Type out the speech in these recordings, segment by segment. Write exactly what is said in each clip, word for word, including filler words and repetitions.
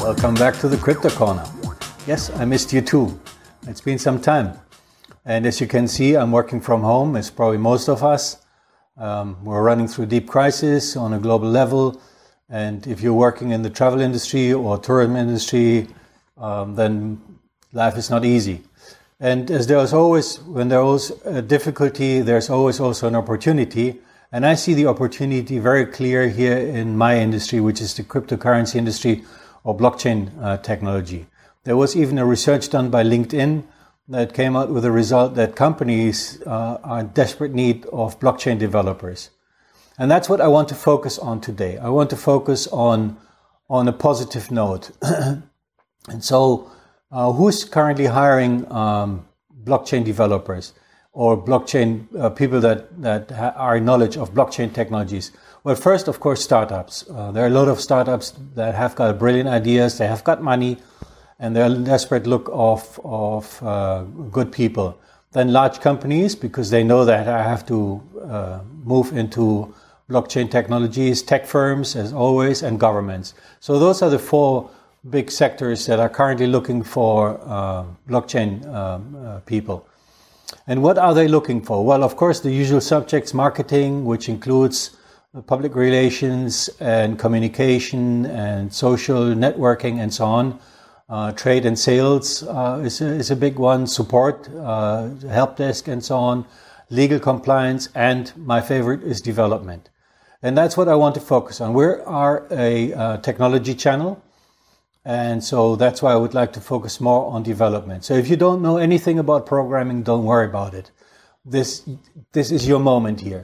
Welcome back to the Crypto Corner. Yes, I missed you too. It's been some time. And as you can see, I'm working from home, as probably most of us. Um, we're running through deep crisis on a global level. And if you're working in the travel industry or tourism industry, um, then life is not easy. And as there's always, when there's a difficulty, there's always also an opportunity. And I see the opportunity very clear here in my industry, which is the cryptocurrency industry or blockchain uh, technology. There was even a research done by LinkedIn that came out with a result that companies uh, are in desperate need of blockchain developers. And that's what I want to focus on today. I want to focus on, on a positive note. And so, uh, who's currently hiring um, blockchain developers or blockchain uh, people that, that ha- are in knowledge of blockchain technologies? Well, first, of course, startups. Uh, there are a lot of startups that have got brilliant ideas, they have got money, and they're in desperate look of, of uh, good people. Then large companies, because they know that I have to uh, move into blockchain technologies, tech firms, as always, and governments. So those are the four big sectors that are currently looking for uh, blockchain um, uh, people. And what are they looking for? Well, of course, the usual subjects, marketing, which includes public relations and communication and social networking and so on. Uh, trade and sales uh, is, a, is a big one. Support, uh, help desk and so on. Legal compliance, and my favorite is development. And that's what I want to focus on. We are a uh, technology channel, and so that's why I would like to focus more on development. So if you don't know anything about programming, don't worry about it. This this is your moment here.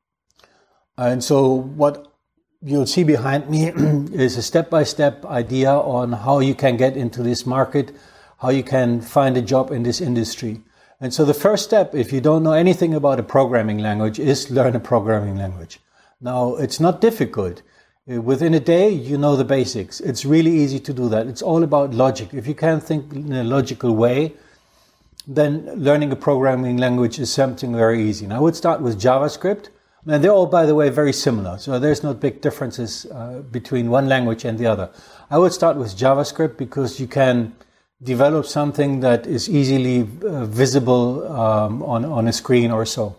And so what you'll see behind me is a step-by-step idea on how you can get into this market, how you can find a job in this industry. And so the first step, if you don't know anything about a programming language, is learn a programming language. Now, it's not difficult. Within a day, you know the basics. It's really easy to do that. It's all about logic. If you can think in a logical way, then learning a programming language is something very easy. And I would start with JavaScript. And they're all, by the way, very similar. So there's no big differences uh, between one language and the other. I would start with JavaScript because you can develop something that is easily uh, visible um, on, on a screen or so.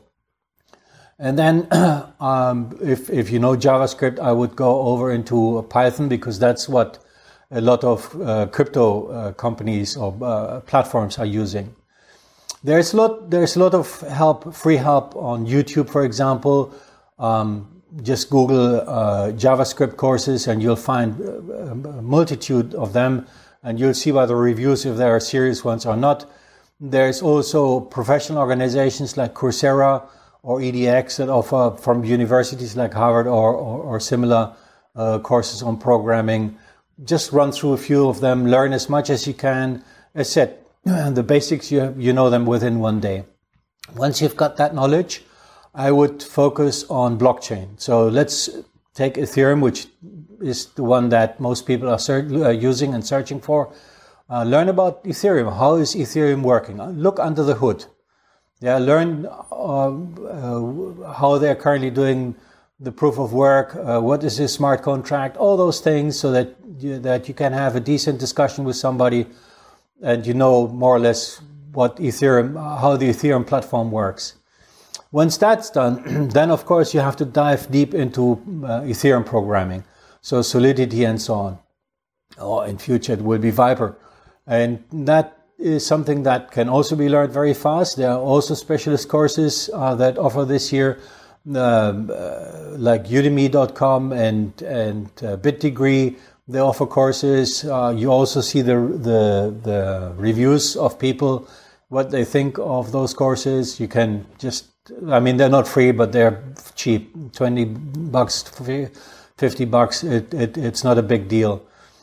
And then um, if, if you know JavaScript, I would go over into Python because that's what a lot of uh, crypto uh, companies or uh, platforms are using. There's a lot, there's a lot of help, free help on YouTube, for example. Um, just Google uh, JavaScript courses and you'll find a multitude of them, and you'll see by the reviews if there are serious ones or not. There's also professional organizations like Coursera or E D X that offer from universities like Harvard or, or, or similar uh, courses on programming. Just run through a few of them, learn as much as you can. As said, the basics, you, you know them within one day. Once you've got that knowledge, I would focus on blockchain. So let's take Ethereum, which is the one that most people are ser- uh, using and searching for. Uh, learn about Ethereum. How is Ethereum working? Look under the hood. Yeah, learn uh, uh, how they're currently doing the proof of work. Uh, what is a smart contract? All those things, so that you, that you can have a decent discussion with somebody, and you know more or less what Ethereum, how the Ethereum platform works. Once that's done, then of course you have to dive deep into uh, Ethereum programming, so Solidity and so on. Or in future it will be Viper, and that is something that can also be learned very fast. There are also specialist courses uh, that offer this here, uh, uh, like Udemy dot com and and uh, BitDegree. They offer courses. Uh, you also see the, the the reviews of people, what they think of those courses. You can just, I mean, they're not free, but they're cheap. twenty bucks, fifty bucks. It, it it's not a big deal.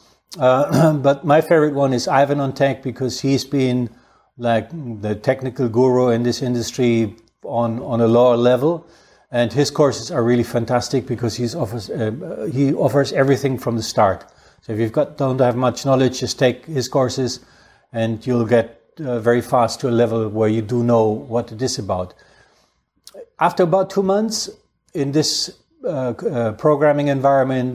Uh, but my favorite one is Ivan on Tech, because he's been like the technical guru in this industry on on a lower level. And his courses are really fantastic because he's offers uh, he offers everything from the start. So if you've got don't have much knowledge, just take his courses, and you'll get uh, very fast to a level where you do know what it is about. After about two months in this uh, uh, programming environment,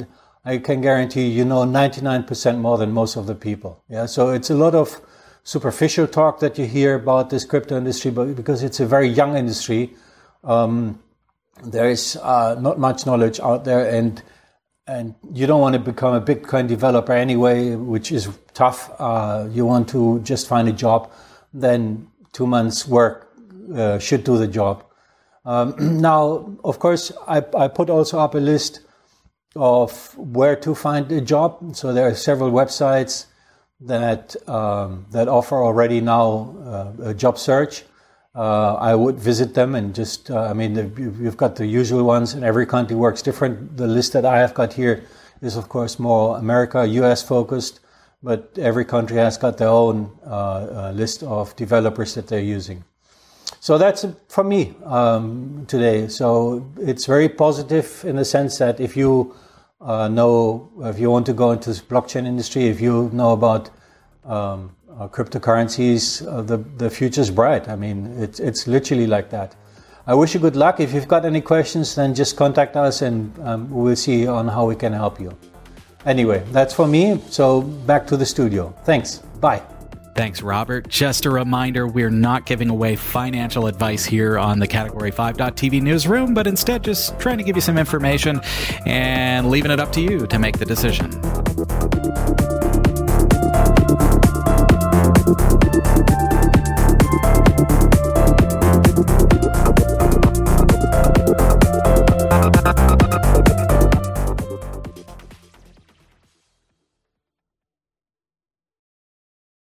I can guarantee you know ninety-nine percent more than most of the people. Yeah, so it's a lot of superficial talk that you hear about this crypto industry, but because it's a very young industry, um, there is uh, not much knowledge out there, and and you don't want to become a Bitcoin developer anyway, which is tough. Uh, you want to just find a job, then two months work uh, should do the job. Um, now, of course, I, I put also up a list of where to find a job. So there are several websites that um, that offer already now uh, a job search. Uh, I would visit them and just, uh, I mean, you've got the usual ones, and every country works different. The list that I have got here is, of course, more America, U S focused, but every country has got their own uh, uh, list of developers that they're using. So that's for me um, today. So it's very positive in the sense that if you uh, know, if you want to go into this blockchain industry, if you know about um, uh, cryptocurrencies, uh, the the future's bright. I mean, it's it's literally like that. I wish you good luck. If you've got any questions, then just contact us, and um, we'll see on how we can help you. Anyway, that's for me. So back to the studio. Thanks. Bye. Thanks, Robert. Just a reminder, we're not giving away financial advice here on the Category five dot T V newsroom, but instead just trying to give you some information and leaving it up to you to make the decision.